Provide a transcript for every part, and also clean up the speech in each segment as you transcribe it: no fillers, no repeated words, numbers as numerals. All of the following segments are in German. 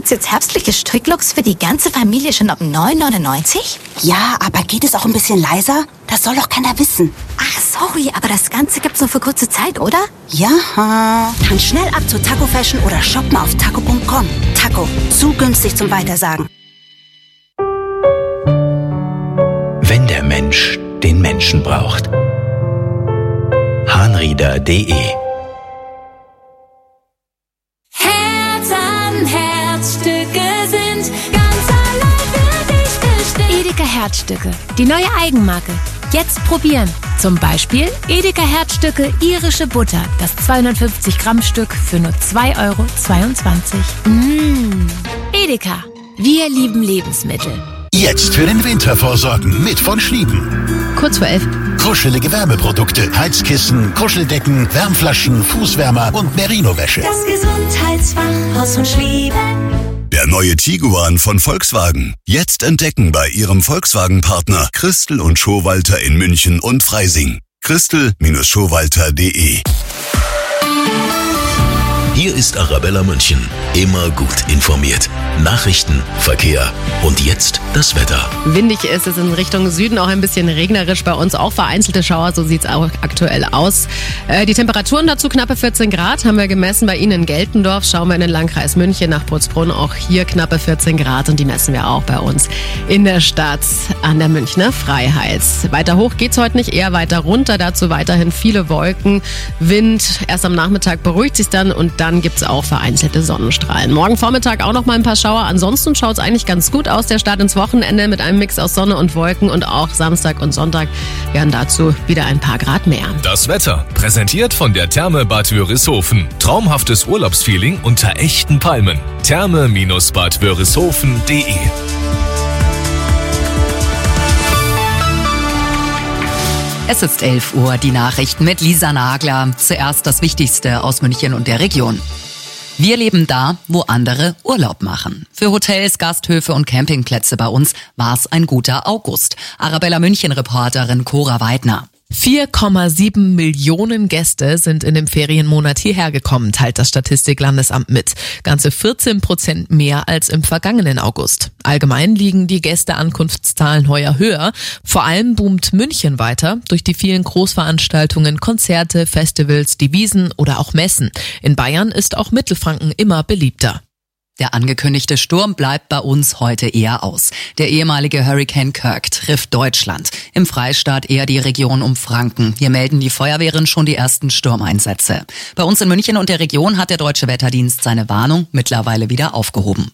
gibt's jetzt herbstliche Stricklooks für die ganze Familie schon ab 9,99 €? Ja, aber geht es auch ein bisschen leiser? Das soll doch keiner wissen. Ach, sorry, aber das Ganze gibt's nur für kurze Zeit, oder? Ja. Dann schnell ab zur Taco Fashion oder shop mal auf taco.com. Taco, zu günstig zum Weitersagen. Wenn der Mensch den Menschen braucht. Hahnrieder.de Herz an Herzstücke sind ganz allein für dich bestimmt. Edeka Herzstücke, die neue Eigenmarke. Jetzt probieren. Zum Beispiel Edeka Herzstücke irische Butter, das 250 Gramm Stück für nur 2,22 €. Edeka, wir lieben Lebensmittel. Jetzt für den Winter vorsorgen mit von Schlieben. Kurz vor 11. Kuschelige Wärmeprodukte, Heizkissen, Kuschelddecken, Wärmflaschen, Fußwärmer und Merino-Wäsche. Das Gesundheitsfachhaus von Schlieben. Der neue Tiguan von Volkswagen. Jetzt entdecken bei Ihrem Volkswagen-Partner Christel und Schowalter in München und Freising. Christel-Schowalter.de. Hier ist Arabella München. Immer gut informiert. Nachrichten, Verkehr und jetzt das Wetter. Windig ist es in Richtung Süden, auch ein bisschen regnerisch. Bei uns auch vereinzelte Schauer, so sieht es auch aktuell aus. Die Temperaturen dazu knappe 14 Grad haben wir gemessen bei Ihnen in Geltendorf. Schauen wir in den Landkreis München nach Putzbrunn, auch hier knappe 14 Grad und die messen wir auch bei uns in der Stadt an der Münchner Freiheit. Weiter hoch geht's heute nicht, eher weiter runter. Dazu weiterhin viele Wolken, Wind. Erst am Nachmittag beruhigt sich dann und dann gibt's auch vereinzelte Sonnenstrahlen. Morgen Vormittag auch noch mal ein paar Schauer. Ansonsten schaut's eigentlich ganz gut aus. Der Start ins Wochenende mit einem Mix aus Sonne und Wolken und auch Samstag und Sonntag werden dazu wieder ein paar Grad mehr. Das Wetter, präsentiert von der Therme Bad Wörishofen. Traumhaftes Urlaubsfeeling unter echten Palmen. Therme-badwörishofen.de. Es ist 11 Uhr, die Nachrichten mit Lisa Nagler. Zuerst das Wichtigste aus München und der Region. Wir leben da, wo andere Urlaub machen. Für Hotels, Gasthöfe und Campingplätze bei uns war es ein guter August. Arabella München-Reporterin Cora Weidner. 4,7 Millionen Gäste sind in dem Ferienmonat hierher gekommen, teilt das Statistiklandesamt mit. Ganze 14% mehr als im vergangenen August. Allgemein liegen die Gästeankunftszahlen heuer höher. Vor allem boomt München weiter durch die vielen Großveranstaltungen, Konzerte, Festivals, Devisen oder auch Messen. In Bayern ist auch Mittelfranken immer beliebter. Der angekündigte Sturm bleibt bei uns heute eher aus. Der ehemalige Hurricane Kirk trifft Deutschland. Im Freistaat eher die Region um Franken. Hier melden die Feuerwehren schon die ersten Sturmeinsätze. Bei uns in München und der Region hat der Deutsche Wetterdienst seine Warnung mittlerweile wieder aufgehoben.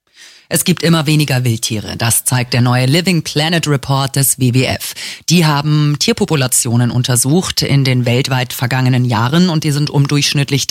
Es gibt immer weniger Wildtiere. Das zeigt der neue Living Planet Report des WWF. Die haben Tierpopulationen untersucht in den weltweit vergangenen Jahren und die sind um durchschnittlich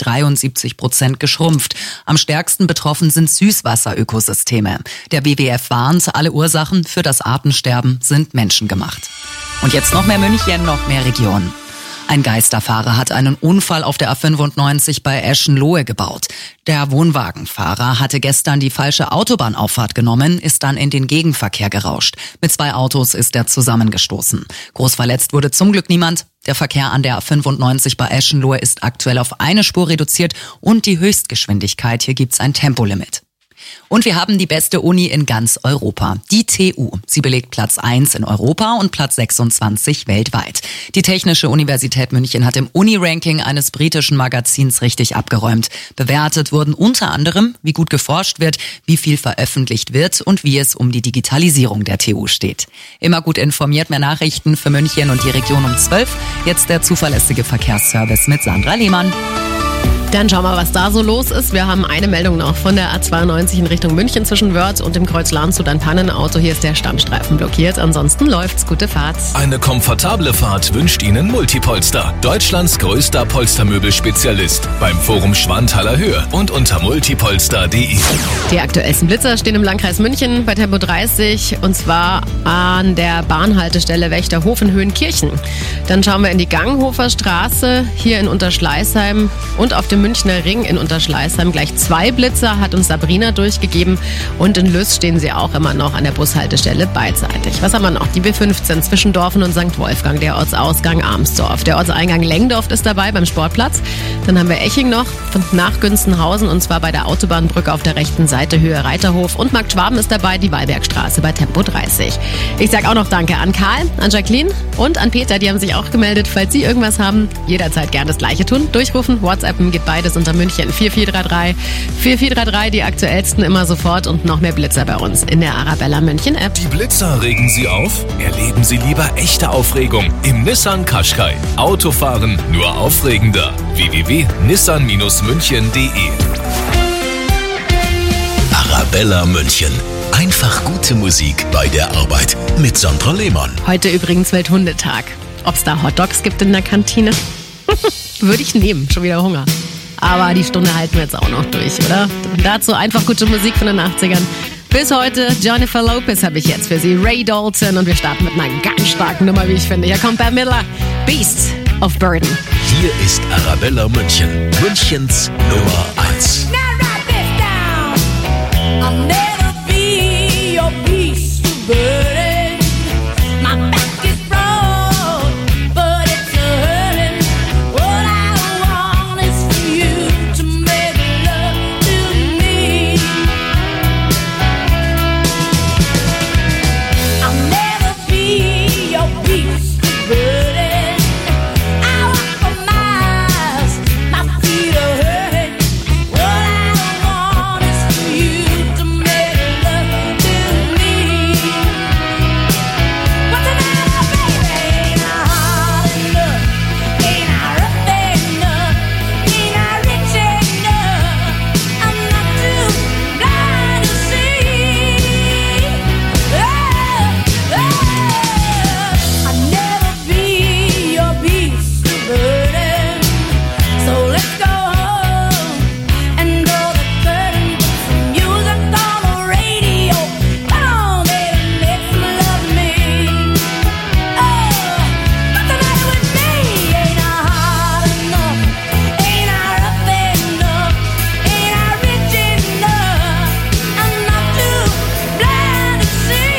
73% geschrumpft. Am stärksten betroffen sind Süßwasserökosysteme. Der WWF warnt, alle Ursachen für das Artensterben sind menschengemacht. Und jetzt noch mehr München, noch mehr Region. Ein Geisterfahrer hat einen Unfall auf der A95 bei Eschenlohe gebaut. Der Wohnwagenfahrer hatte gestern die falsche Autobahnauffahrt genommen, ist dann in den Gegenverkehr gerauscht. Mit 2 Autos ist er zusammengestoßen. Groß verletzt wurde zum Glück niemand. Der Verkehr an der A95 bei Eschenlohe ist aktuell auf eine Spur reduziert und die Höchstgeschwindigkeit, hier gibt's ein Tempolimit. Und wir haben die beste Uni in ganz Europa, die TU. Sie belegt Platz 1 in Europa und Platz 26 weltweit. Die Technische Universität München hat im Uni-Ranking eines britischen Magazins richtig abgeräumt. Bewertet wurden unter anderem, wie gut geforscht wird, wie viel veröffentlicht wird und wie es um die Digitalisierung der TU steht. Immer gut informiert, mehr Nachrichten für München und die Region um 12. Jetzt der zuverlässige Verkehrsservice mit Sandra Lehmann. Dann schauen wir, was da so los ist. Wir haben eine Meldung noch von der A92 in Richtung München zwischen Wörth und dem Kreuz Landshut. Ein Pannenauto, hier ist der Standstreifen blockiert. Ansonsten läuft's. Gute Fahrt. Eine komfortable Fahrt wünscht Ihnen Multipolster. Deutschlands größter Polstermöbelspezialist. Beim Forum Schwanthaler Höhe und unter multipolster.de. Die aktuellsten Blitzer stehen im Landkreis München bei Tempo 30 und zwar an der Bahnhaltestelle Wächterhofen-Höhenkirchen. Dann schauen wir in die Ganghofer Straße hier in Unterschleißheim und auf dem Münchner Ring in Unterschleißheim. Gleich 2 Blitzer hat uns Sabrina durchgegeben und in Lüss stehen sie auch immer noch an der Bushaltestelle beidseitig. Was haben wir noch? Die B15 zwischen Dorfen und St. Wolfgang, der Ortsausgang Amsdorf. Der Ortseingang Lengdorf ist dabei beim Sportplatz. Dann haben wir Eching noch nach Günzenhausen und zwar bei der Autobahnbrücke auf der rechten Seite Höhe Reiterhof. Und Markt Schwaben ist dabei, die Wallbergstraße bei Tempo 30. Ich sage auch noch Danke an Karl, an Jacqueline und an Peter, die haben sich auch gemeldet. Falls Sie irgendwas haben, jederzeit gern das Gleiche tun. Durchrufen, WhatsAppen geht beides unter München 4433. 4433, die aktuellsten immer sofort und noch mehr Blitzer bei uns in der Arabella München App. Die Blitzer regen Sie auf? Erleben Sie lieber echte Aufregung im Nissan Qashqai. Autofahren nur aufregender. www.nissan-münchen.de. Arabella München. Einfach gute Musik bei der Arbeit mit Sandra Lehmann. Heute übrigens Welthundetag. Ob es da Hotdogs gibt in der Kantine? Würde ich nehmen, schon wieder Hunger. Aber die Stunde halten wir jetzt auch noch durch, oder? Dazu einfach gute Musik von den 80ern. Bis heute Jennifer Lopez habe ich jetzt für Sie, Ray Dalton und wir starten mit einer ganz starken Nummer, wie ich finde. Hier kommt Bette Midler, Beast of Burden. Hier ist Arabella München, Münchens Nummer 1. I'll never be your beast of burden. My back is broad, but it's hurting. What I want is for you to make love to me. I'll never be your beast of burden. I walk for miles, my feet are hurting. What I want is for you to make love to me. What's the matter, baby? Ain't I hard enough? Ain't I rough enough? Ain't I rich enough? I'm not too blind to see. I'll never be your beast of burden. So let's go home and draw the curtain. Put some music on the radio. Come on, baby, make some love to me. What's the matter with me? Ain't I hard enough? Ain't I rough enough? Ain't I rich enough? I'm not too blind to see.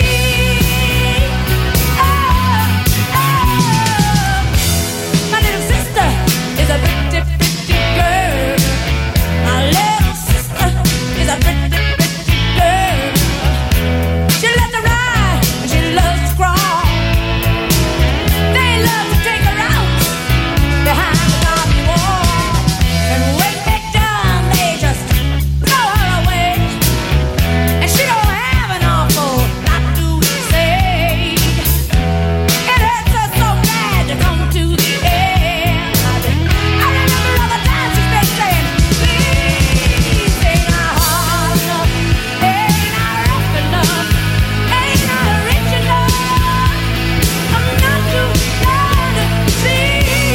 My little sister is a pretty, pretty girl. My little sister is a pretty, pretty girl. She loves to ride and she loves to crawl. They love to take her out behind the garden wall. And when they're done, they just throw her away. And she don't have an awful lot to say. It hurts her so bad to come to the end. I remember all the times she's been saying, please, ain't I hard enough? Ain't I rough enough? Ain't I rich enough? I'm not too blind to see.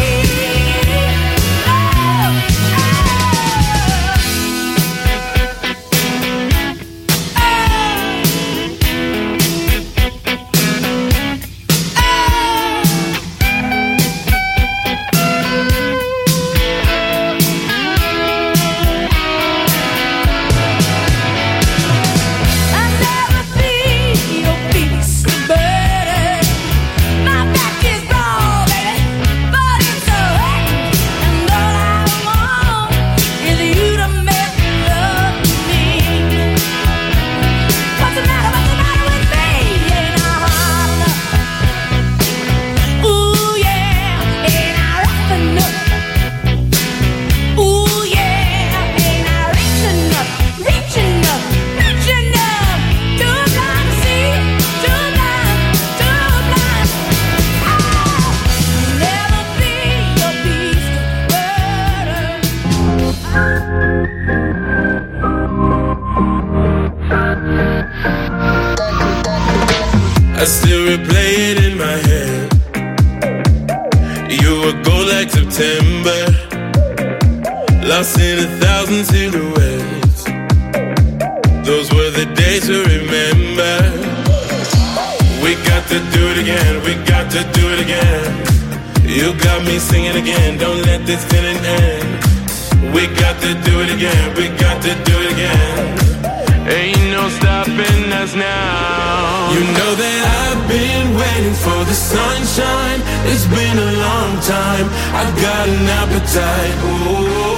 I'll never be your beast of burden. My back is broad, baby, but it's hurting. And all I want is you to make love to me. What's the matter with me? Ain't I hard enough? Ooh yeah, ain't I rough enough? Ooh yeah, ain't I rich enough? Rich enough, rich enough. Too blind to see, too blind, too blind. I'll never be your beast of I still replay it in my head. You were gold like September, lost in 1,000 silhouettes. Those were the days to remember. We got to do it again, we got to do it again. You got me singing again, don't let this feeling end. We got to do it again, we got to do it again. Ain't no stopping us now. You know that I've been waiting for the sunshine. It's been a long time. I've got an appetite. Ooh.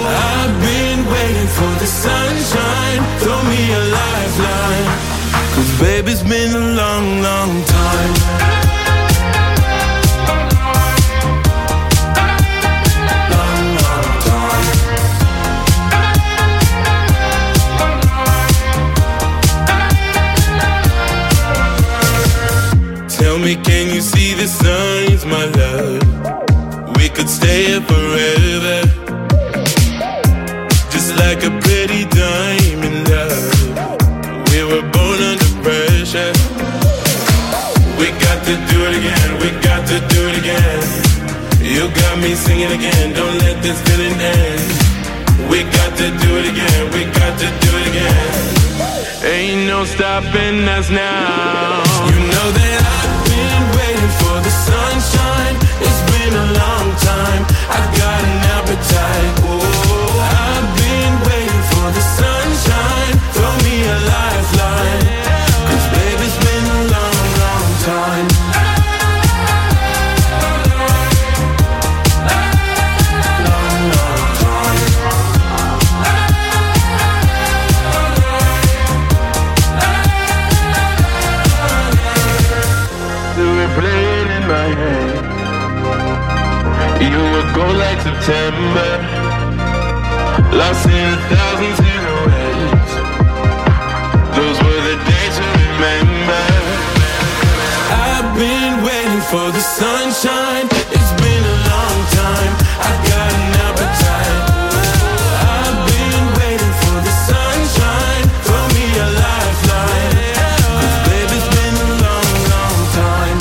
for the sunshine. Throw me a lifeline. 'Cause baby, it's been a long, long time. Long, long time. Tell me, can you see the signs, my love? We could stay here forever. Just like a pretty diamond, love. We were born under pressure. We got to do it again, we got to do it again. You got me singing again, don't let this feeling end. We got to do it again, we got to do it again. Ain't no stopping us now. You know that I've been waiting for the sunshine. It's been a long time. I've got an appetite. Oh, I've been waiting for the sunshine. Throw me a lifeline. 'Cause baby, it's been a long, long time. Long, long time. Do we play it in my head? You would go like September, lost in 1,000 silhouettes. Those were the days to remember. I've been waiting for the sunshine. It's been a long time. I've got an appetite. I've been waiting for the sunshine. Throw me a lifeline. 'Cause baby, it's been a long, long time.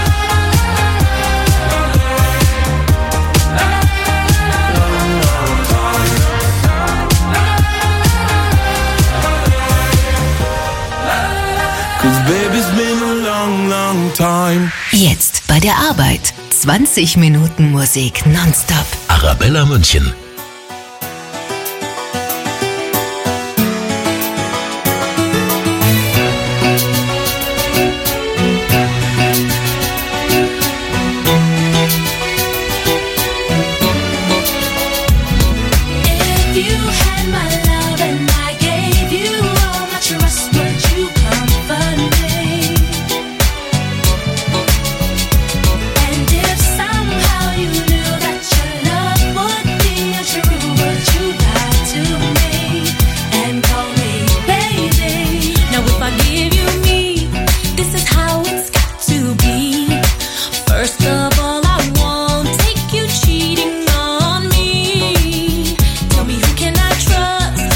Time. Jetzt bei der Arbeit. 20 Minuten Musik nonstop. Arabella München. Tell me who can I trust?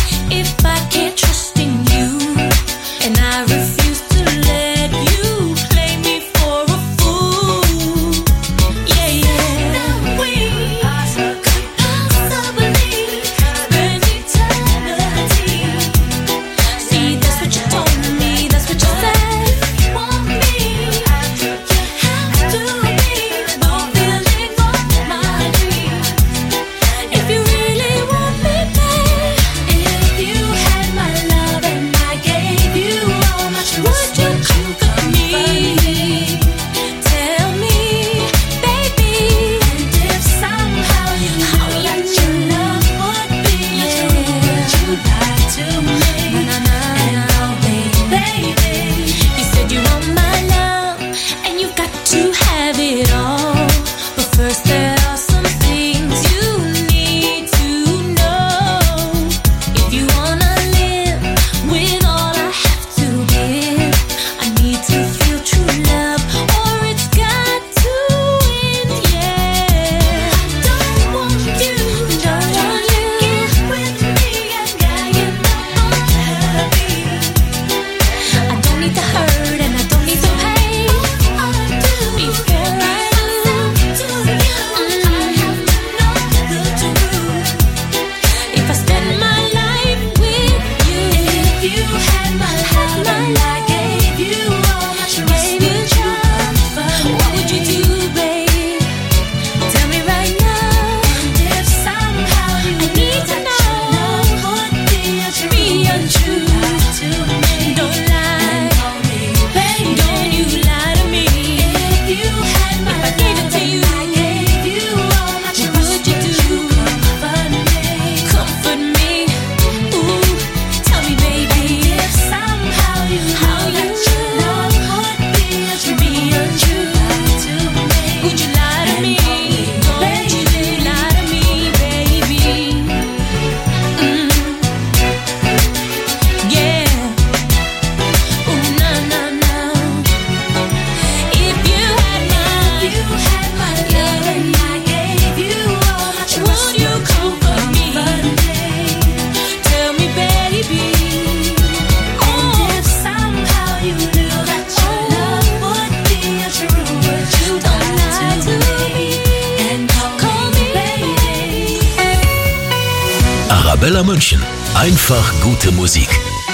Arabella München. Einfach gute Musik.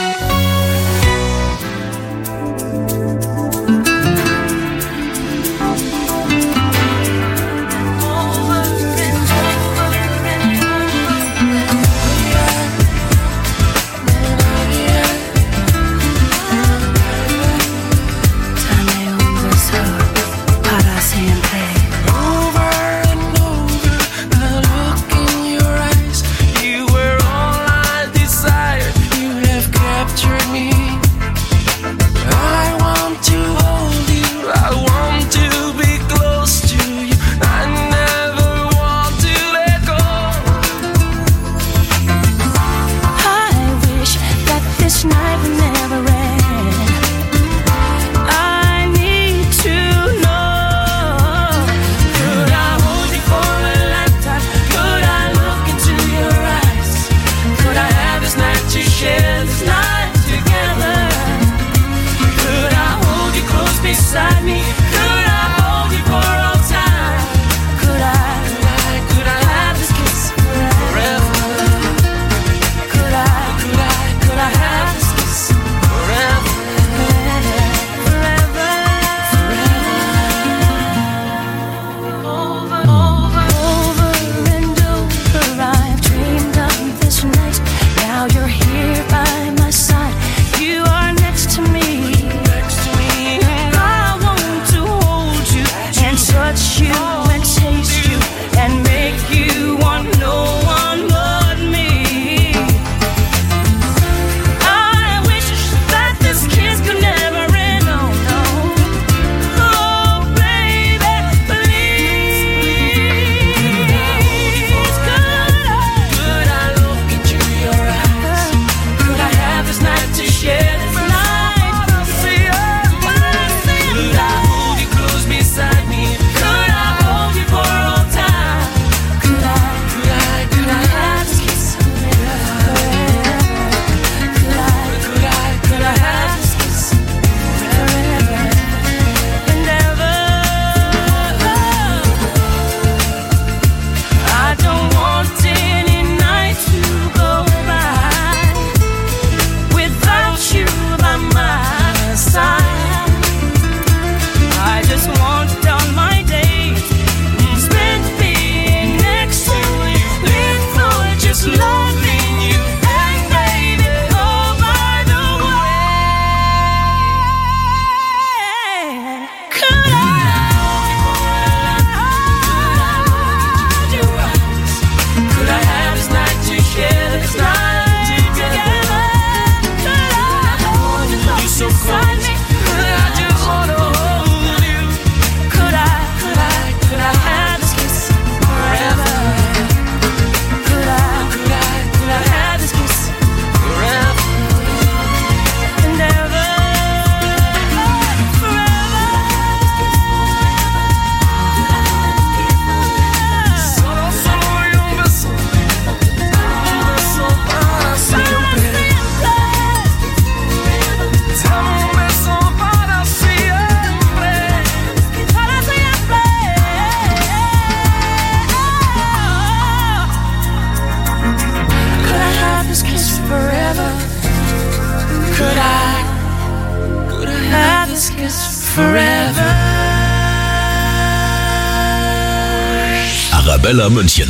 Arabella München.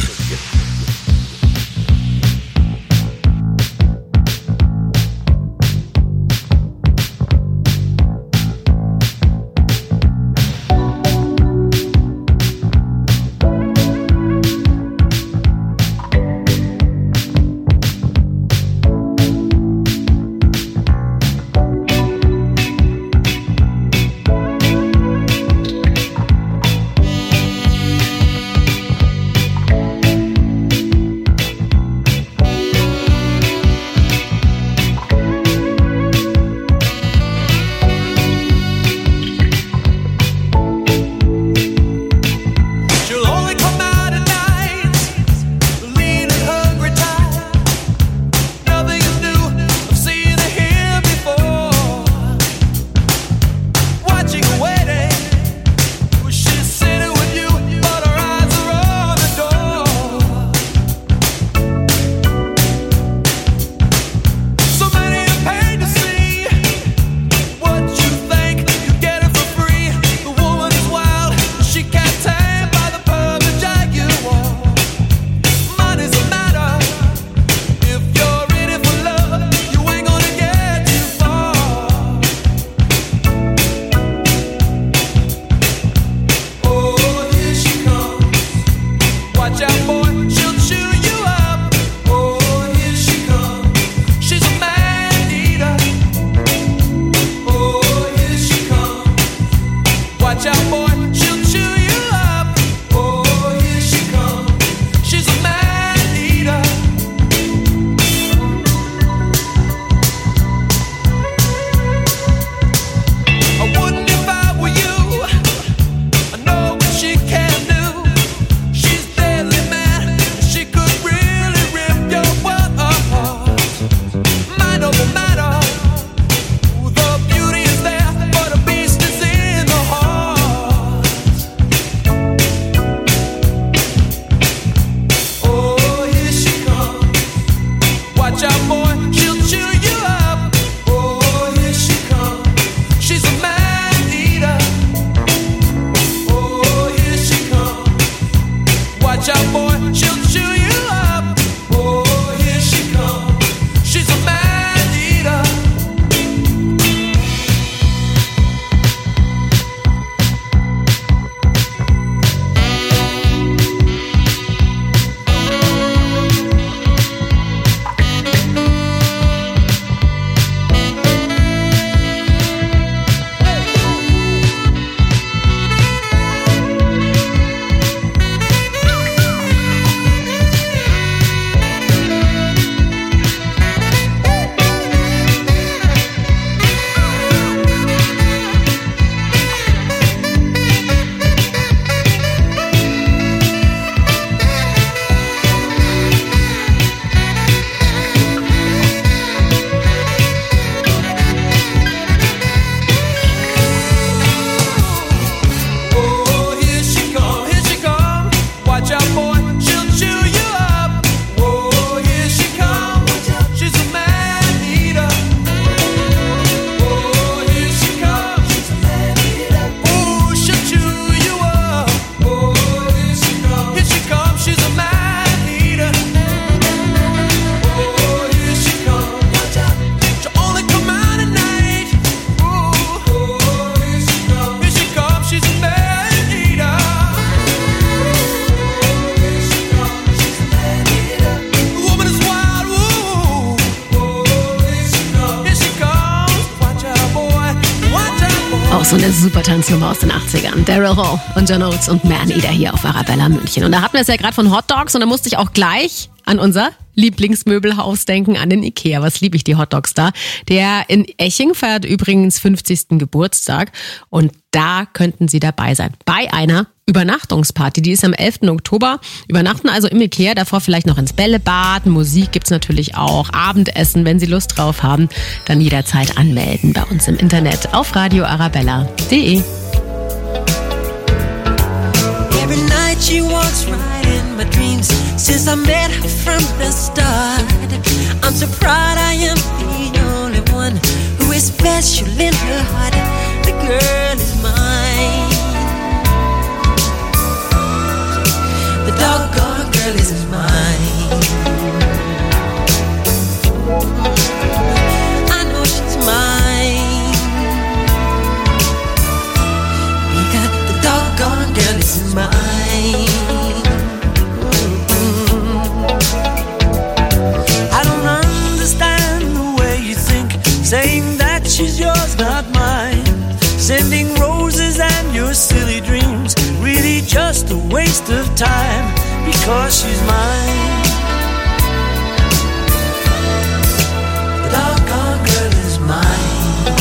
So eine super Tanznummer aus den 80ern. Daryl Hall und John Oates und Man Eater hier auf Arabella München. Und da hatten wir es ja gerade von Hot Dogs und da musste ich auch gleich an unser Lieblingsmöbelhaus denken, an den Ikea. Was liebe ich die Hot Dogs da. Der in Eching feiert übrigens 50. Geburtstag und da könnten Sie dabei sein. Bei einer Übernachtungsparty. Die ist am 11. Oktober. Übernachten also im Ikea, davor vielleicht noch ins Bällebad. Musik gibt's natürlich auch. Abendessen, wenn Sie Lust drauf haben, dann jederzeit anmelden bei uns im Internet auf radioarabella.de. Every night she walks right in my dreams since I met her from the start. I'm so proud I am the only one who is special in her heart. The girl is mine. The doggone girl is mine. I know she's mine. Because the doggone girl is mine. I don't understand the way you think, saying that she's yours, not mine. Sending roses and your silly dreams, really just a waste of time, because she's mine. The doggone girl is mine.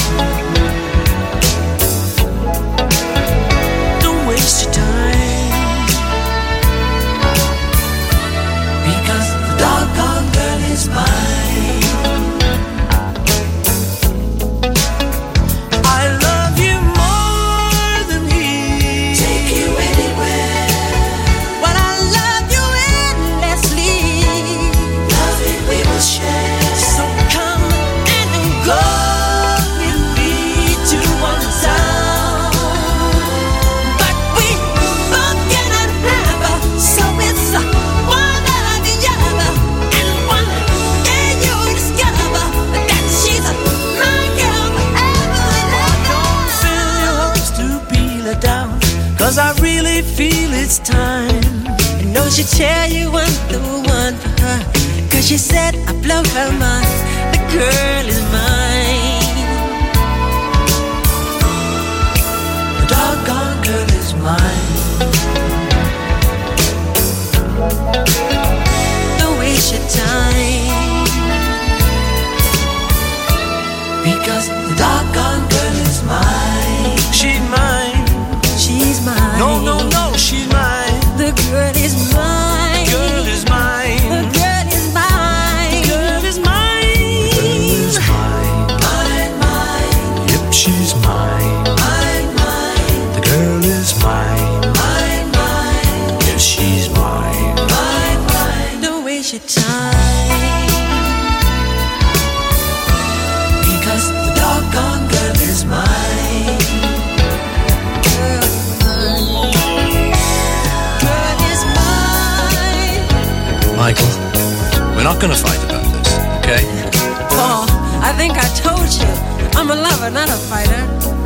Don't waste your time, because the doggone girl is mine. Cause I really feel it's time. I know she'll tell you I'm the one for her, cause she said I blow her mind. The girl is mine. The doggone girl is mine. Don't waste your time, because the doggone girl is mine. She's mine. She's mine. No, no, no, she's mine. The girl is mine. Girl is mine. The girl is mine. Girl is mine. Girl is mine. Mine, mine. Yep, she's mine. Mine, mine. The girl is mine. Mine, mine. Yes, she's mine. Mine, mine. Don't waste your time, because the doggone girl is mine. Michael, we're not going to fight about this, okay? Paul, I think I told you. I'm a lover, not a fighter.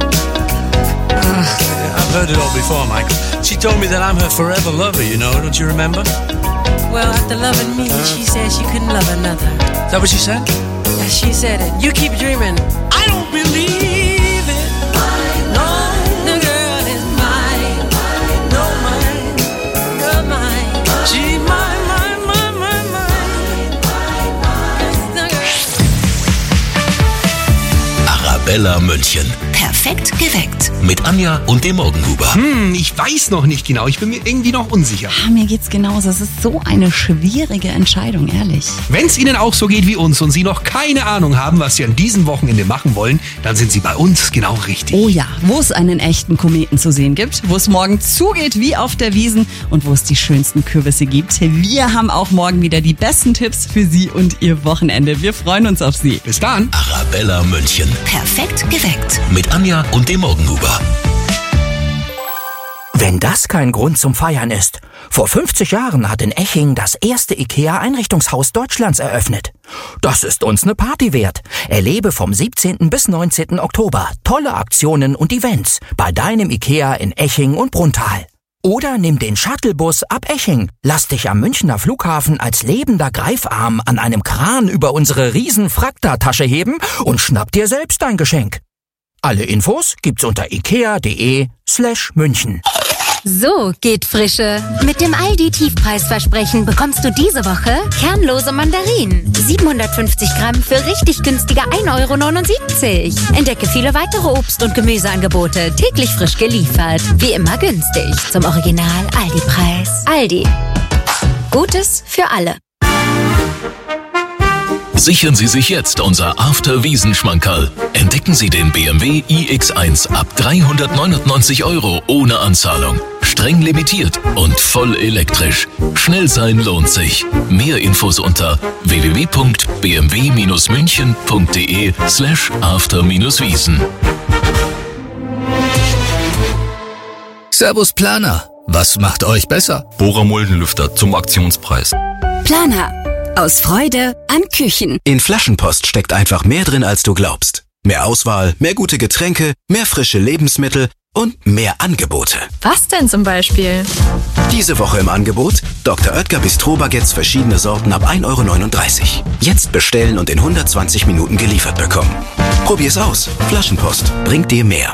I've heard it all before, Michael. She told me that I'm her forever lover, you know, don't you remember? Well, after loving me, she said she couldn't love another. Is that what she said? Yeah, she said it. You keep dreaming. I don't believe it. No, the girl is mine. No, mine. Girl, mine. She's mine. Arabella München. Perfekt geweckt. Mit Anja und dem Morgenhuber. Ich weiß noch nicht genau. Ich bin mir irgendwie noch unsicher. Mir geht's genauso. Es ist so eine schwierige Entscheidung, ehrlich. Wenn es Ihnen auch so geht wie uns und Sie noch keine Ahnung haben, was Sie an diesem Wochenende machen wollen, dann sind Sie bei uns genau richtig. Oh ja, wo es einen echten Kometen zu sehen gibt, wo es morgen zugeht wie auf der Wiesn und wo es die schönsten Kürbisse gibt. Wir haben auch morgen wieder die besten Tipps für Sie und Ihr Wochenende. Wir freuen uns auf Sie. Bis dann. Arabella München. Perfekt geweckt. Mit Anja und dem Morgenhuber. Wenn das kein Grund zum Feiern ist. Vor 50 Jahren hat in Eching das erste IKEA-Einrichtungshaus Deutschlands eröffnet. Das ist uns eine Party wert. Erlebe vom 17. bis 19. Oktober tolle Aktionen und Events bei deinem IKEA in Eching und Brunnthal. Oder nimm den Shuttlebus ab Eching. Lass dich am Münchner Flughafen als lebender Greifarm an einem Kran über unsere riesen Frakta-Tasche heben und schnapp dir selbst ein Geschenk. Alle Infos gibt's unter ikea.de/München. So geht Frische. Mit dem Aldi-Tiefpreisversprechen bekommst du diese Woche kernlose Mandarinen. 750 Gramm für richtig günstige 1,79 €. Entdecke viele weitere Obst- und Gemüseangebote, täglich frisch geliefert. Wie immer günstig. Zum Original Aldi-Preis. Aldi. Gutes für alle. Sichern Sie sich jetzt unser After-Wiesen-Schmankerl. Entdecken Sie den BMW iX1 ab 399 € ohne Anzahlung. Streng limitiert und voll elektrisch. Schnell sein lohnt sich. Mehr Infos unter www.bmw-münchen.de/after-wiesen. Servus Planer. Was macht euch besser? Bohrer Muldenlüfter zum Aktionspreis. Planer. Aus Freude an Küchen. In Flaschenpost steckt einfach mehr drin, als du glaubst. Mehr Auswahl, mehr gute Getränke, mehr frische Lebensmittel und mehr Angebote. Was denn zum Beispiel? Diese Woche im Angebot Dr. Oetker Bistro-Baguettes verschiedene Sorten ab 1,39 €. Jetzt bestellen und in 120 Minuten geliefert bekommen. Probier's aus. Flaschenpost bringt dir mehr.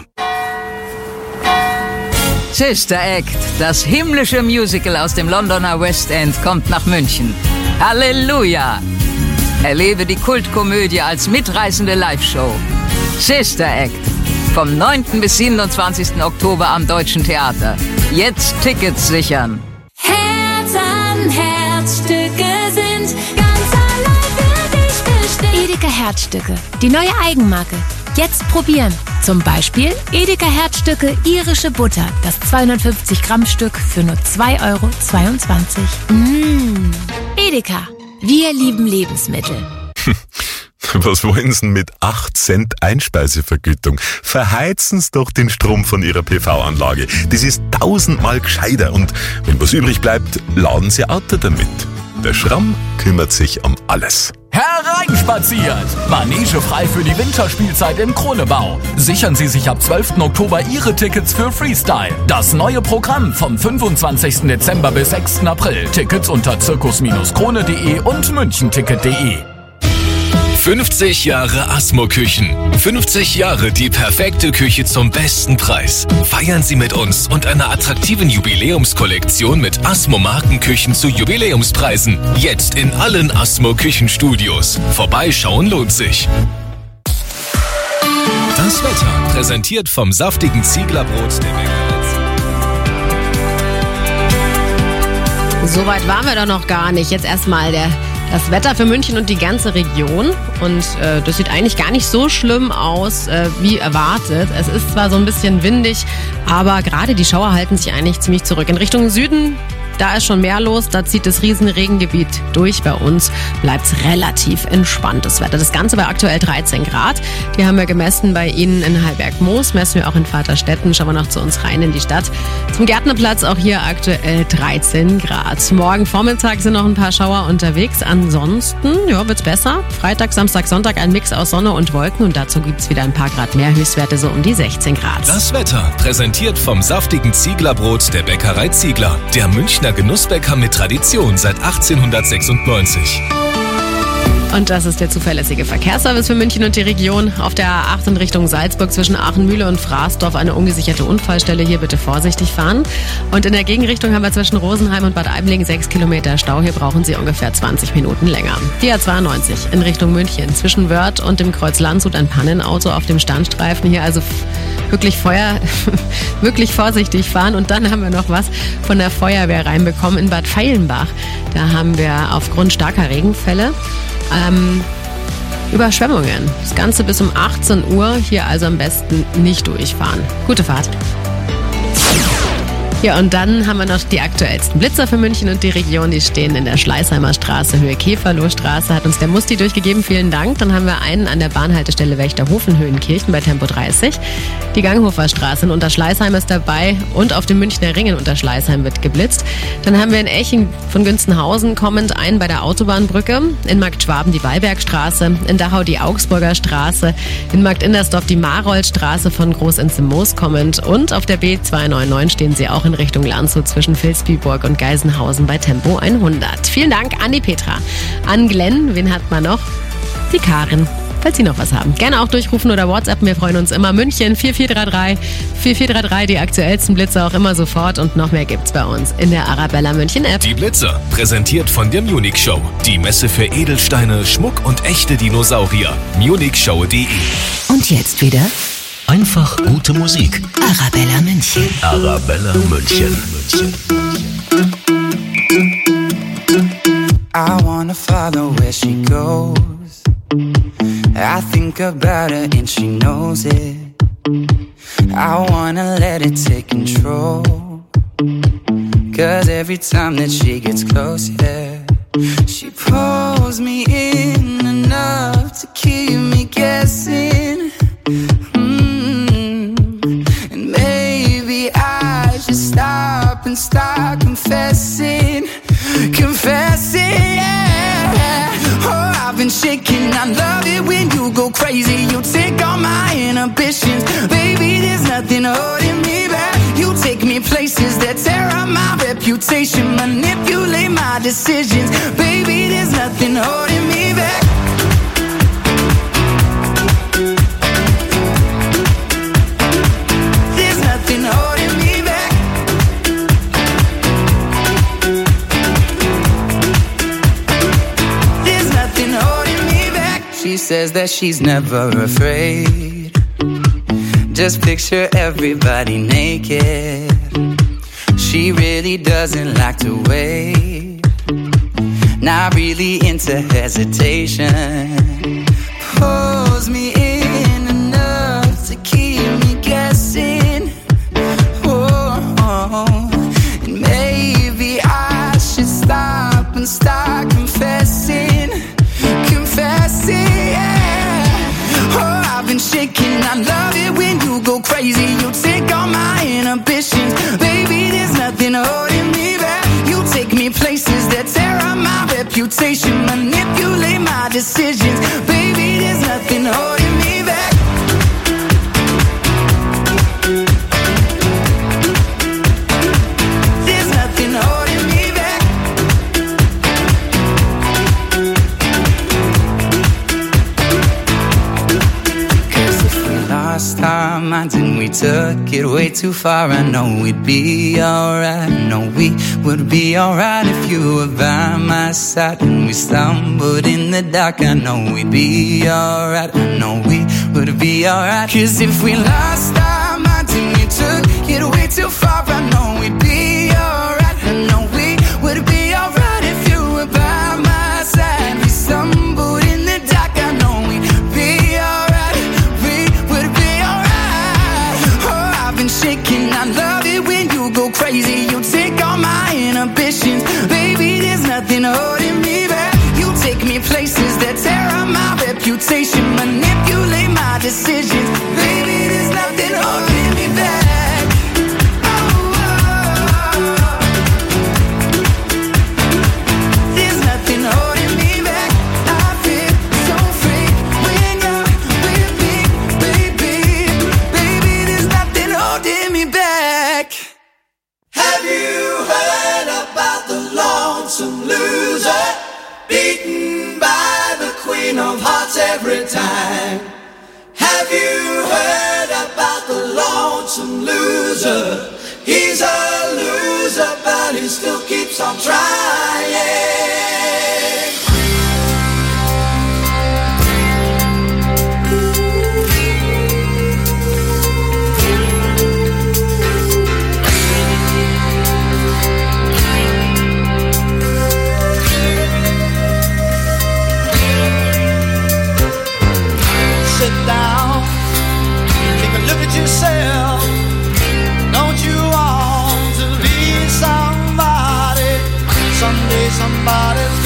Sister Act, das himmlische Musical aus dem Londoner West End, kommt nach München. Halleluja! Erlebe die Kultkomödie als mitreißende Live-Show. Sister Act, vom 9. bis 27. Oktober am Deutschen Theater. Jetzt Tickets sichern. Herz an Herzstücke sind ganz allein für dich bestimmt. Edeka Herzstücke, die neue Eigenmarke. Jetzt probieren. Zum Beispiel Edeka Herzstücke irische Butter, das 250 Gramm Stück für nur 2,22 €. Edeka, wir lieben Lebensmittel. Was wollen Sie mit 8 Cent Einspeisevergütung? Verheizen Sie doch den Strom von Ihrer PV-Anlage. Das ist 1000-mal gescheiter. Und wenn was übrig bleibt, laden Sie Ihr Auto damit. Der Schramm kümmert sich um alles. Hereinspaziert! Manegefrei für die Winterspielzeit im Kronebau. Sichern Sie sich ab 12. Oktober Ihre Tickets für Freestyle. Das neue Programm vom 25. Dezember bis 6. April. Tickets unter zirkus-krone.de und münchenticket.de. 50 Jahre Asmo-Küchen. 50 Jahre die perfekte Küche zum besten Preis. Feiern Sie mit uns und einer attraktiven Jubiläumskollektion mit Asmo-Markenküchen zu Jubiläumspreisen. Jetzt in allen Asmo-Küchenstudios. Vorbeischauen lohnt sich. Das Wetter präsentiert vom saftigen Zieglerbrot der Bäckerei. Soweit waren wir doch noch gar nicht. Jetzt erstmal das Wetter für München und die ganze Region. Und das sieht eigentlich gar nicht so schlimm aus, wie erwartet. Es ist zwar so ein bisschen windig, aber gerade die Schauer halten sich eigentlich ziemlich zurück. In Richtung Süden, da ist schon mehr los. Da zieht das Riesenregengebiet durch. Bei uns bleibt es relativ entspanntes Wetter. Das Ganze bei aktuell 13 Grad. Die haben wir gemessen bei Ihnen in Heilberg-Moos. Messen wir auch in Vaterstetten. Schauen wir noch zu uns rein in die Stadt. Zum Gärtnerplatz auch hier aktuell 13 Grad. Morgen Vormittag sind noch ein paar Schauer unterwegs. Ansonsten wird's besser. Freitag, Samstag, Sonntag ein Mix aus Sonne und Wolken. Und dazu gibt's wieder ein paar Grad mehr. Höchstwerte so um die 16 Grad. Das Wetter präsentiert vom saftigen Zieglerbrot der Bäckerei Ziegler. Der Münchner Genussbäcker mit Tradition seit 1896. Und das ist der zuverlässige Verkehrsservice für München und die Region. Auf der A8 in Richtung Salzburg zwischen Aachenmühle und Fraßdorf eine ungesicherte Unfallstelle. Hier bitte vorsichtig fahren. Und in der Gegenrichtung haben wir zwischen Rosenheim und Bad Aibling 6 Kilometer Stau. Hier brauchen Sie ungefähr 20 Minuten länger. Die A92 in Richtung München zwischen Wörth und dem Kreuz Landshut ein Pannenauto auf dem Standstreifen. Hier also wirklich wirklich vorsichtig fahren. Und dann haben wir noch was von der Feuerwehr reinbekommen in Bad Feilenbach. Da haben wir aufgrund starker Regenfälle Überschwemmungen. Das Ganze bis um 18 Uhr. Hier also am besten nicht durchfahren. Gute Fahrt. Ja, und dann haben wir noch die aktuellsten Blitzer für München und die Region. Die stehen in der Schleißheimer Straße, Höhe Käferlohstraße. Hat uns der Musti durchgegeben. Vielen Dank. Dann haben wir einen an der Bahnhaltestelle Wächterhofen, Höhenkirchen bei Tempo 30. Die Ganghofer Straße in Unterschleißheim ist dabei und auf dem Münchner Ring in Unterschleißheim wird geblitzt. Dann haben wir in Eching von Günstenhausen kommend einen bei der Autobahnbrücke. In Marktschwaben die Wallbergstraße. In Dachau die Augsburger Straße. In Marktindersdorf die Maroldstraße von Groß-Enze-Moos kommend. Und auf der B299 stehen sie auch in Richtung Landshut zwischen Vilsbiburg und Geisenhausen bei Tempo 100. Vielen Dank an die Petra. An Glenn, wen hat man noch? Die Karin. falls Sie noch was haben. Gerne auch durchrufen oder WhatsAppen, wir freuen uns immer. München 4433, 4433, die aktuellsten Blitze auch immer sofort und noch mehr gibt's bei uns in der Arabella München App. Die Blitzer, präsentiert von der Munich Show. Die Messe für Edelsteine, Schmuck und echte Dinosaurier. munichshow.de. Und jetzt wieder Einfach gute Musik. Arabella München. Arabella München. I wanna follow where she goes. I think about her and she knows it. I wanna let it take control. 'Cause every time that she gets close, yeah, she pulls me in enough to keep me guessing. And maybe I should stop and start confessing. Yeah. Oh, I've been shaking. I love it when you go crazy. You take all my inhibitions. Baby, there's nothing holding me back. You take me places that tear up my reputation. Manipulate my decisions. Baby, there's nothing holding me back. There's nothing holding me back. She says that she's never afraid. Just picture everybody naked. She really doesn't like to wait. Not really into hesitation. Pulls me in enough to keep me guessing. Oh, and maybe I should stop and start confessing. Yeah. Oh, I've been shaking. I love it when you go crazy. You take all my inhibitions. Baby, there's nothing holding me back. You take me places that tear up my reputation. Manipulate my decisions. Baby, there's nothing holding me back. There's nothing holding me back. Lost our minds and we took it way too far. I know we'd be alright. I know we would be alright if you were by my side. And we stumbled in the dark. I know we'd be alright. I know we would be alright. 'Cause if we lost our minds and we took it way too far, I know we'd be alright. I know we would be alright if you were by my side. We stumbled in the dark. I know we'd be alright. Shaking, I love it when you go crazy. You take all my inhibitions. Baby, there's nothing holding me back. You take me places that tear up my reputation. Manipulate my decisions. Baby, there's nothing holding me back. There's nothing holding me back. I feel so free when you're with me, baby. Baby, there's nothing holding me back. Have you heard about the lonesome loser? Beaten by the queen of hearts every time. Have you heard about the lonesome loser? He's a loser, but he still keeps on trying. Sit down, take a look at yourself. Don't you want to be somebody? Someday somebody's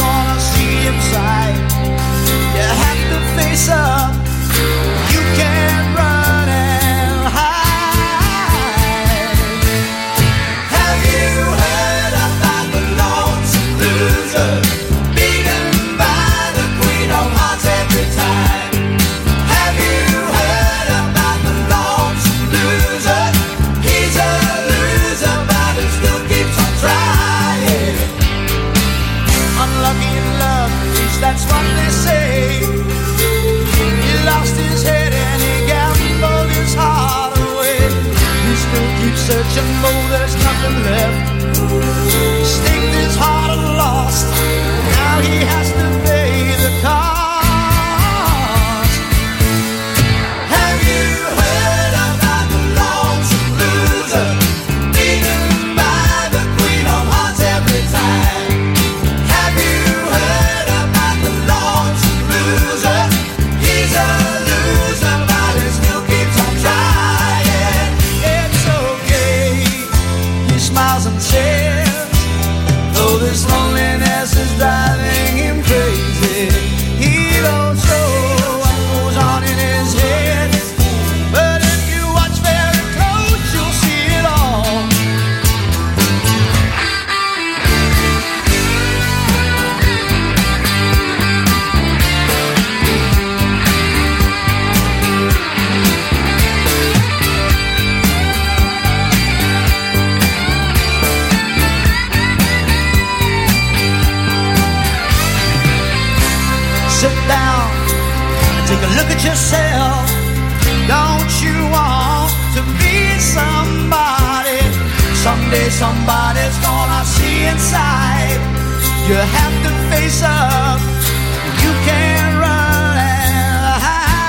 Take a look at yourself. Don't you want to be somebody? Someday somebody's gonna see inside. You have to face up. You can't run and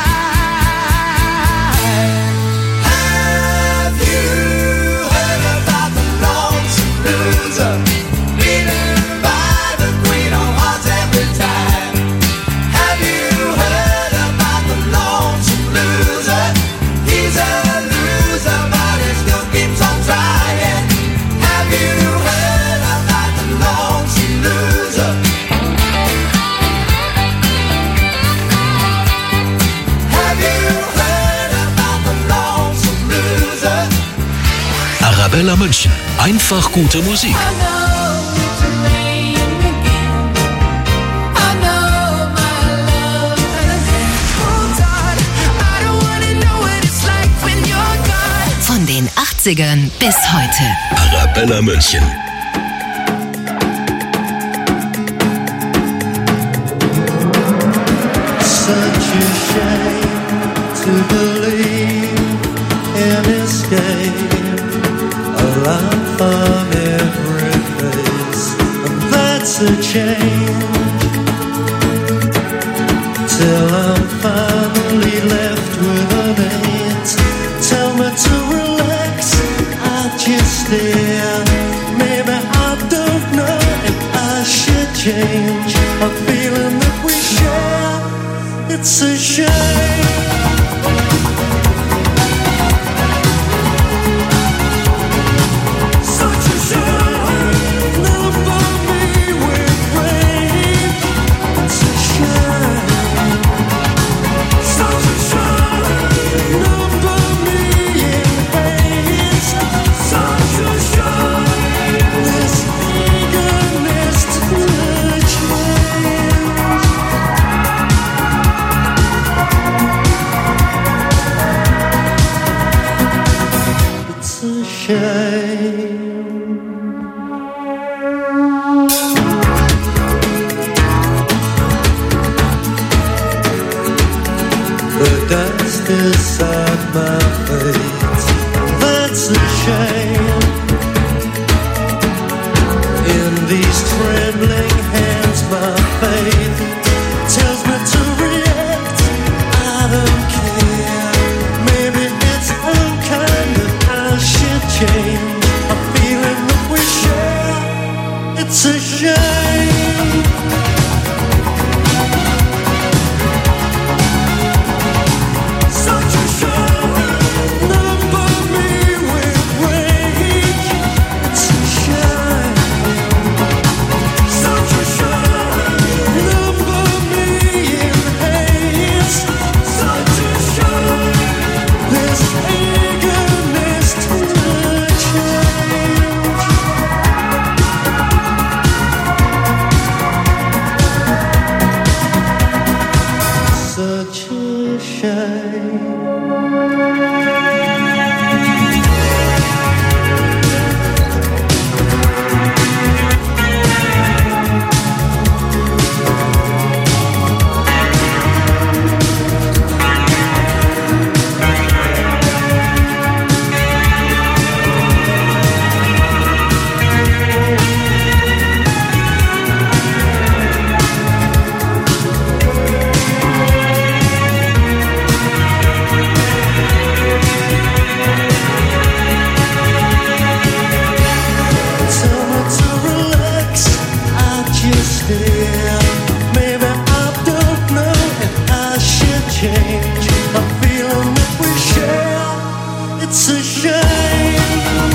hide. Have you heard about the lonesome loser? Beaten by the queen of hearts every time. Have you heard about the lonesome loser? He's a loser, but he still keeps on trying. Have you heard about the lonesome loser? Have you heard about the lonesome loser? Arabella München. Einfach gute Musik. Von den 80ern bis heute. Arabella München. Such a shame to believe in escape, a laugh on every face, and that's a change. Till I'm finally left with an eight. Tell me to relax, I just stare. Maybe I don't know if I should change. A feeling that we share, it's a shame. Such a shame, never me with rain. It's a shame. Such a shame, never me in haste. Such a shame, this eagerness to change. It's a shame. The dust inside my face, that's a shame. In these trembling hands, my faith tells me to react. I don't care. Maybe it's unkind that I should change. A feeling that we share, it's a shame. Such a shame, never me with rage. It's a shame. Such a shame, never me in haste. Such a shame, this eagerness to change. Such a shame. Tell me to relax, I just stare. Maybe I don't know if I should change. A feeling that we share, it's a shame.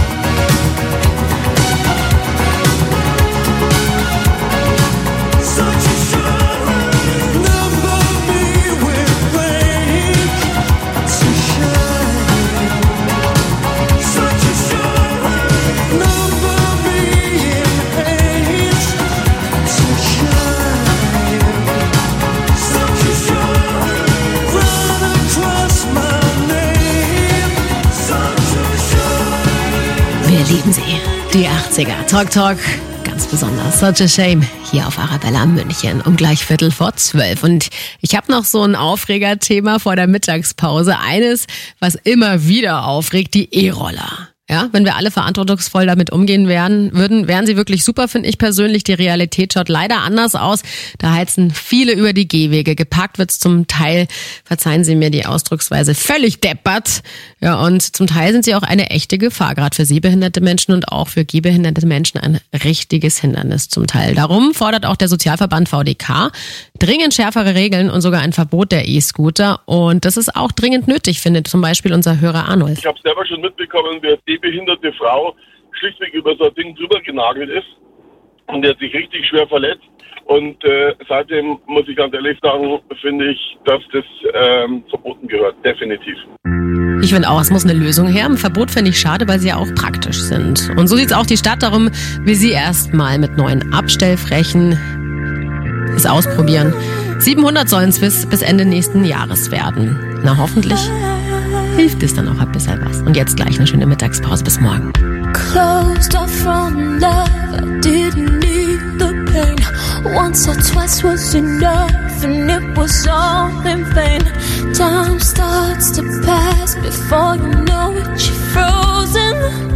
Such a shame, never me with rage. It's a shame. Such a shame, never me in haste. It's a shame. Such a shame, run across my name. Such a shame. Wir lieben sie. Die 80er. Talk Talk. Ganz besonders. Such a shame. hier auf Arabella München um gleich 11:45. Und ich habe noch so ein Aufregerthema vor der Mittagspause. Eines, was immer wieder aufregt, die E-Roller. Ja, wenn wir alle verantwortungsvoll damit umgehen würden, wären sie wirklich super, finde ich persönlich. Die Realität schaut leider anders aus. Da heizen viele über die Gehwege. Geparkt wird's zum Teil, verzeihen Sie mir die Ausdrucksweise, völlig deppert. Ja, und zum Teil sind sie auch eine echte Gefahr, gerade für sehbehinderte Menschen und auch für gehbehinderte Menschen ein richtiges Hindernis zum Teil. Darum fordert auch der Sozialverband VDK dringend schärfere Regeln und sogar ein Verbot der E-Scooter. Und das ist auch dringend nötig, findet zum Beispiel unser Hörer Arnold. Ich habe selber schon mitbekommen, wie eine sehbehinderte Frau schlichtweg über so ein Ding drüber genagelt ist und der hat sich richtig schwer verletzt. Und seitdem, muss ich ganz ehrlich sagen, finde ich, dass das verboten gehört, definitiv. Ich finde auch, es muss eine Lösung her. Ein Verbot finde ich schade, weil sie ja auch praktisch sind. Und so sieht's auch die Stadt. Darum will sie erstmal mit neuen Abstellflächen es ausprobieren. 700 sollen es bis Ende nächsten Jahres werden. Na, hoffentlich hilft es dann auch ein bisschen was. Und jetzt gleich eine schöne Mittagspause. Bis morgen. Closed off from love, I didn't need the pain. Once or twice was enough, and it was all in vain. Time starts to pass before you know it, you're frozen.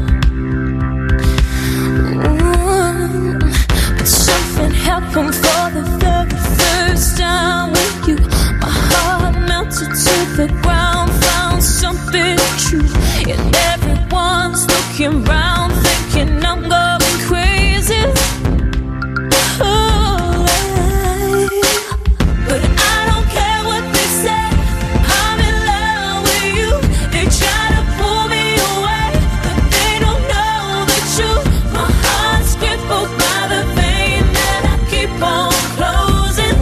But something happened for the very first time with you. My heart melted to the ground, found something true, and everyone's looking round, thinking I'm going crazy. Oh, but I don't care what they say. I'm in love with you. They try to pull me away, but they don't know the truth. My heart's crippled by the pain that I keep on closing.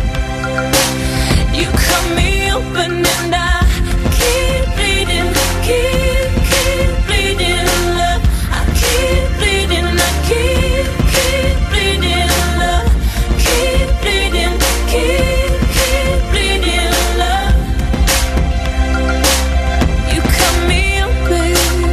You cut me open and I keep bleeding, keep bleeding, love. I keep bleeding, I keep bleeding, love. Keep bleeding, keep bleeding, love. You cut me open.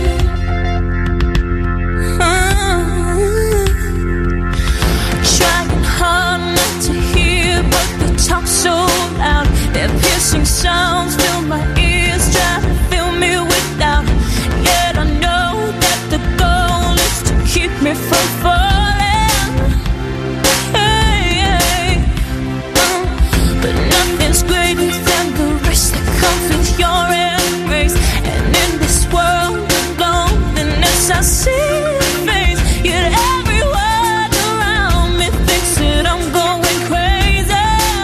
Trying hard not to hear, but they talk so loud. Their piercing sounds fill my ears, try to fill me with doubt. Yet I know that the goal is to keep me from falling. Hey, hey. But nothing's greater than the risk that comes with your embrace. And in this world of loneliness, I see your face. Yet every word around me thinks that I'm going crazy.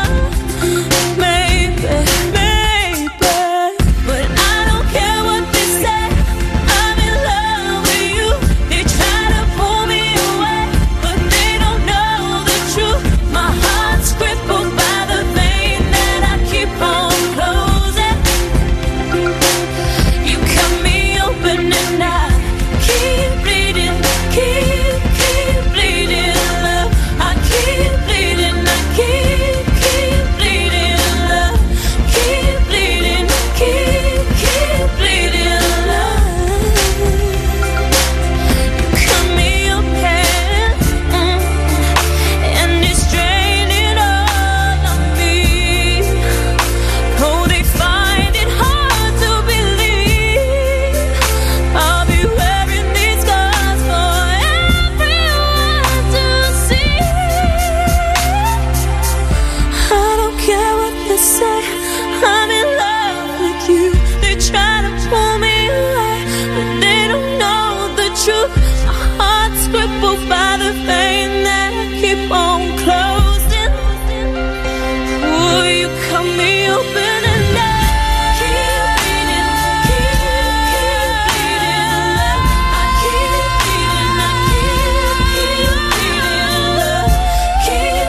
Maybe, but I don't care what they say. I'm in love with you. They try to pull me away, but they don't know the truth. My heart's crippled by the pain that I keep on closing. You cut me open and I keep bleeding, keep bleeding, love. I keep bleeding, I keep bleeding, love. Keep bleeding, keep bleeding, love. You cut me open, and it's draining all of me. Oh, they find it hard to believe I'll be wearing these scars for everyone to see. I don't care what they say. I'm in love with you. They try to pull me away, but they don't know the truth. My heart's crippled by the pain that I keep on closing. Ooh, you cut me open and I keep bleeding, love. I keep bleeding, I keep bleeding, love. Keep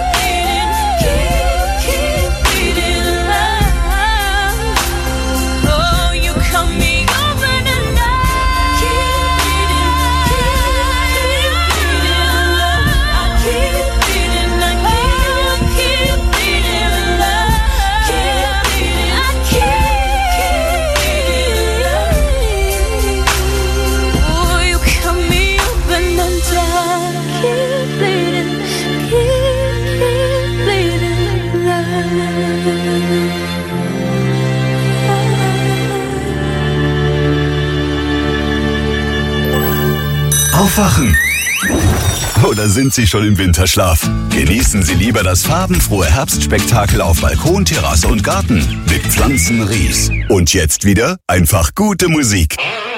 bleeding, love. Oh, you cut me open and I keep bleeding, love. I aufwachen? Oder sind Sie schon im Winterschlaf? Genießen Sie lieber das farbenfrohe Herbstspektakel auf Balkon, Terrasse und Garten mit Pflanzenries. Und jetzt wieder einfach gute Musik.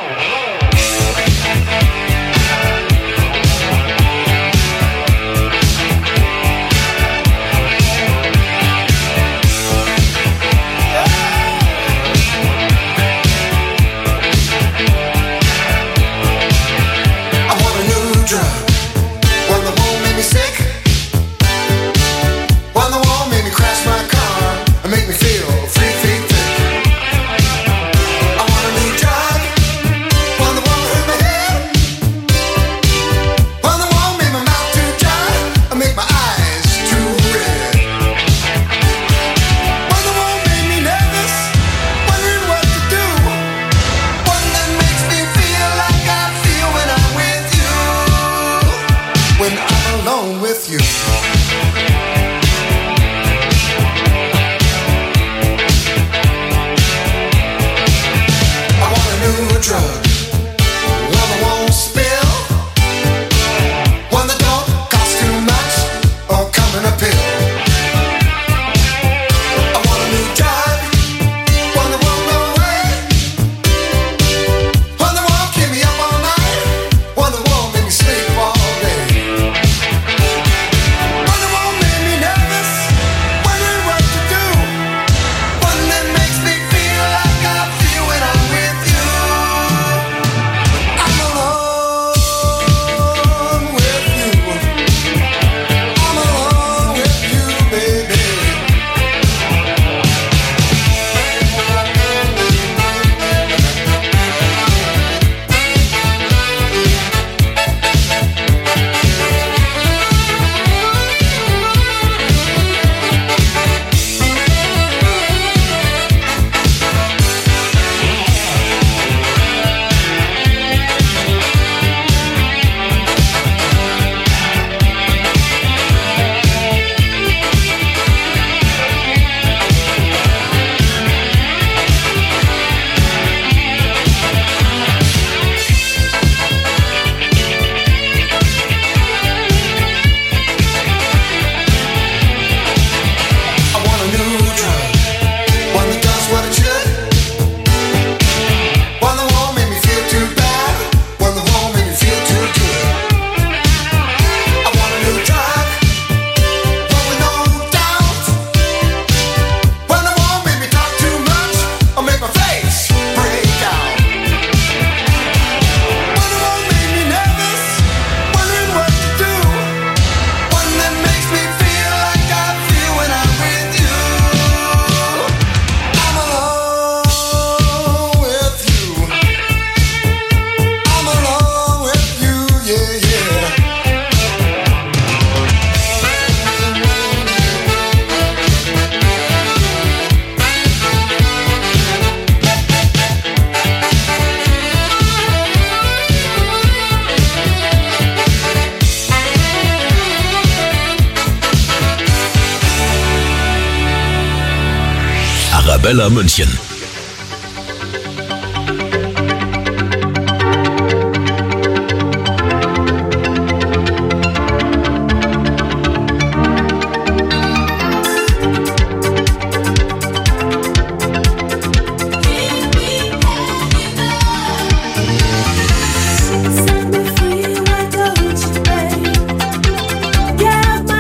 Arabella München.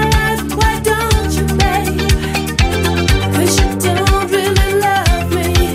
Don't really love me.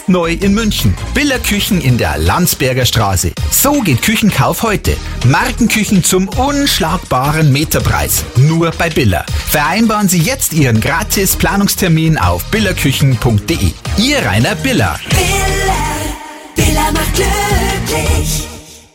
Jetzt neu in München. Biller Küchen in der Landsberger Straße. So geht Küchenkauf heute. Markenküchen zum unschlagbaren Meterpreis. Nur bei Biller. Vereinbaren Sie jetzt Ihren gratis Planungstermin auf billerküchen.de. Ihr Rainer Biller. Biller macht glücklich.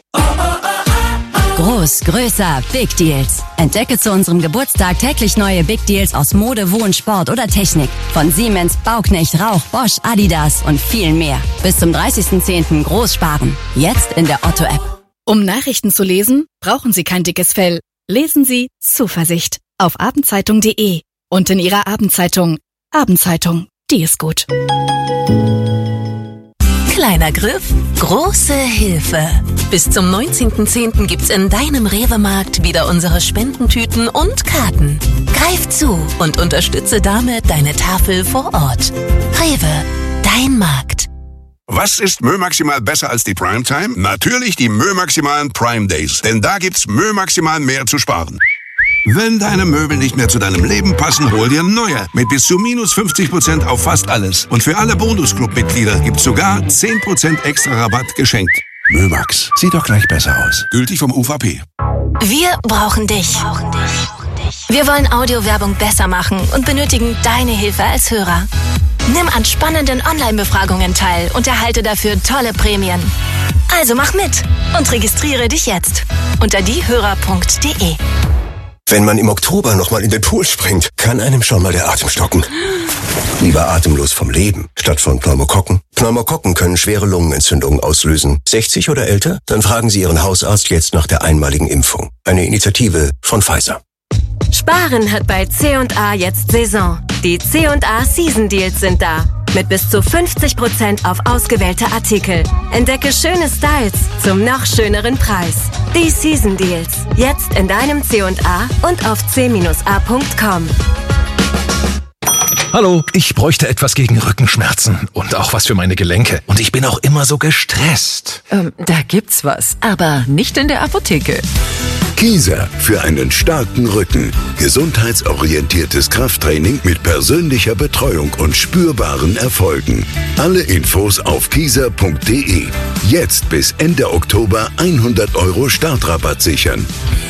Groß, größer, Big Deals. Entdecke zu unserem Geburtstag täglich neue Big Deals aus Mode, Wohn, Sport oder Technik. Von Siemens, Bauknecht, Rauch, Bosch, Adidas und viel mehr. Bis zum 30.10. groß sparen. Jetzt in der Otto-App. Um Nachrichten zu lesen, brauchen Sie kein dickes Fell. Lesen Sie Zuversicht auf abendzeitung.de und in Ihrer Abendzeitung. Abendzeitung, die ist gut. Kleiner Griff, große Hilfe. Bis zum 19.10. gibt's in deinem Rewe-Markt wieder unsere Spendentüten und Karten. Greif zu und unterstütze damit deine Tafel vor Ort. Rewe, dein Markt. Was ist Mö Maximal besser als die Primetime? Natürlich die Mö Maximalen Prime Days. Denn da gibt's Mö Maximal mehr zu sparen. Wenn deine Möbel nicht mehr zu deinem Leben passen, hol dir neue. Mit bis zu minus 50% auf fast alles. Und für alle Bonus-Club-Mitglieder gibt's sogar 10% extra Rabatt geschenkt. Mömax. Sieht doch gleich besser aus. Gültig vom UVP. Wir brauchen dich. Wir wollen Audiowerbung besser machen und benötigen deine Hilfe als Hörer. Nimm an spannenden Online-Befragungen teil und erhalte dafür tolle Prämien. Also mach mit und registriere dich jetzt unter diehörer.de. Wenn man im Oktober nochmal in den Pool springt, kann einem schon mal der Atem stocken. Lieber atemlos vom Leben, statt von Pneumokokken. Pneumokokken können schwere Lungenentzündungen auslösen. 60 oder älter? Dann fragen Sie Ihren Hausarzt jetzt nach der einmaligen Impfung. Eine Initiative von Pfizer. Sparen hat bei C&A jetzt Saison. Die C&A Season Deals sind da. Mit bis zu 50% auf ausgewählte Artikel. Entdecke schöne Styles zum noch schöneren Preis. Die Season Deals. Jetzt in deinem C&A und auf c-a.com. Hallo, ich bräuchte etwas gegen Rückenschmerzen und auch was für meine Gelenke. Und ich bin auch immer so gestresst. Da gibt's was, aber nicht in der Apotheke. Kieser für einen starken Rücken. Gesundheitsorientiertes Krafttraining mit persönlicher Betreuung und spürbaren Erfolgen. Alle Infos auf kieser.de. Jetzt bis Ende Oktober 100 € Startrabatt sichern.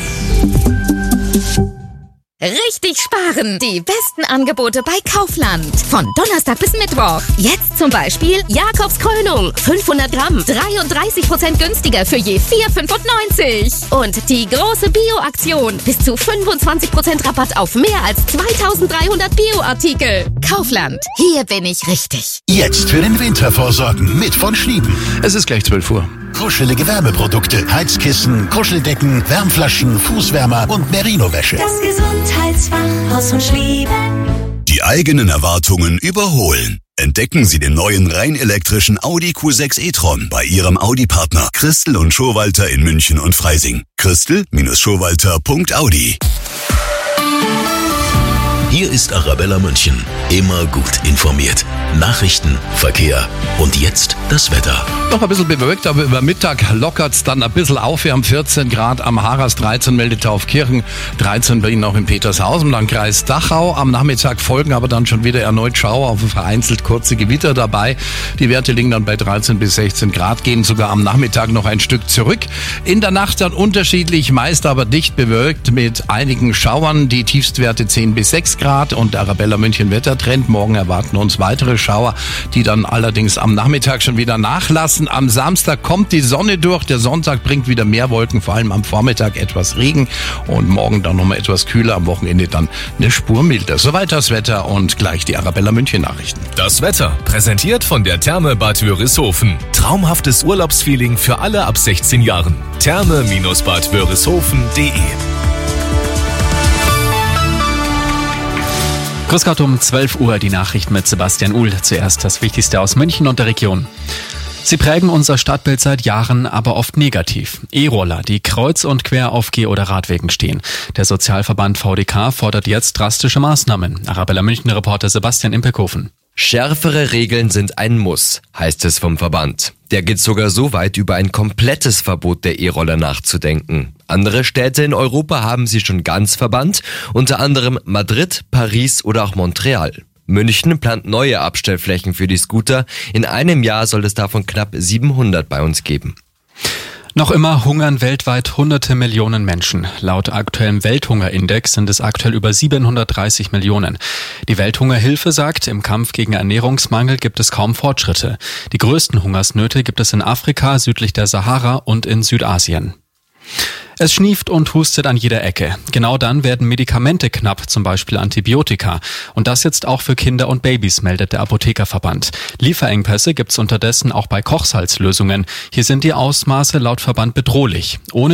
Richtig sparen! Die besten Angebote bei Kaufland. Von Donnerstag bis Mittwoch. Jetzt zum Beispiel Jakobskrönung. 500 Gramm. 33% günstiger für je 4,95. Und die große Bio-Aktion. Bis zu 25% Rabatt auf mehr als 2300 Bio-Artikel. Kaufland. Hier bin ich richtig. Jetzt für den Winter vorsorgen mit von Schlieben. Es ist gleich 12 Uhr. Kuschelige Wärmeprodukte, Heizkissen, Kuscheldecken, Wärmflaschen, Fußwärmer und Merino-Wäsche. Das Gesundheitsfachhaus von Schlieben. Die eigenen Erwartungen überholen. Entdecken Sie den neuen rein elektrischen Audi Q6 e-tron bei Ihrem Audi-Partner Christel und Schowalter in München und Freising. Christel-Schowalter.audi. Hier ist Arabella München. Immer gut informiert. Nachrichten, Verkehr und jetzt das Wetter. Noch ein bisschen bewölkt, aber über Mittag lockert es dann ein bisschen auf. Wir haben 14 Grad am Harras, 13 Meldetaufkirchen, 13 bei Ihnen auch in Petershausen, Landkreis Dachau. Am Nachmittag folgen aber dann schon wieder erneut Schauer, auf vereinzelt kurze Gewitter dabei. Die Werte liegen dann bei 13 bis 16 Grad, gehen sogar am Nachmittag noch ein Stück zurück. In der Nacht dann unterschiedlich, meist aber dicht bewölkt mit einigen Schauern. Die Tiefstwerte 10 bis 6 Grad und der Arabella München Wettertrend. Morgen erwarten uns weitere Schauer, die dann allerdings am Nachmittag schon wieder nachlassen. Am Samstag kommt die Sonne durch. Der Sonntag bringt wieder mehr Wolken, vor allem am Vormittag etwas Regen und morgen dann nochmal etwas kühler. Am Wochenende dann eine Spur milder. Soweit das Wetter und gleich die Arabella München Nachrichten. Das Wetter, präsentiert von der Therme Bad Wörishofen. Traumhaftes Urlaubsfeeling für alle ab 16 Jahren. Therme-badwörishofen.de. Grüß Gott, um 12 Uhr die Nachrichten mit Sebastian Uhl. Zuerst das Wichtigste aus München und der Region. Sie prägen unser Stadtbild seit Jahren, aber oft negativ. E-Roller, die kreuz und quer auf Geh- oder Radwegen stehen. Der Sozialverband VDK fordert jetzt drastische Maßnahmen. Arabella München-Reporter Sebastian Impelkofen. Schärfere Regeln sind ein Muss, heißt es vom Verband. Der geht sogar so weit, über ein komplettes Verbot der E-Roller nachzudenken. Andere Städte in Europa haben sie schon ganz verbannt, unter anderem Madrid, Paris oder auch Montreal. München plant neue Abstellflächen für die Scooter. In einem Jahr soll es davon knapp 700 bei uns geben. Noch immer hungern weltweit hunderte Millionen Menschen. Laut aktuellem Welthungerindex sind es aktuell über 730 Millionen. Die Welthungerhilfe sagt, im Kampf gegen Ernährungsmangel gibt es kaum Fortschritte. Die größten Hungersnöte gibt es in Afrika, südlich der Sahara und in Südasien. Es schnieft und hustet an jeder Ecke. Genau dann werden Medikamente knapp, zum Beispiel Antibiotika. Und das jetzt auch für Kinder und Babys, meldet der Apothekerverband. Lieferengpässe gibt's unterdessen auch bei Kochsalzlösungen. Hier sind die Ausmaße laut Verband bedrohlich. Ohne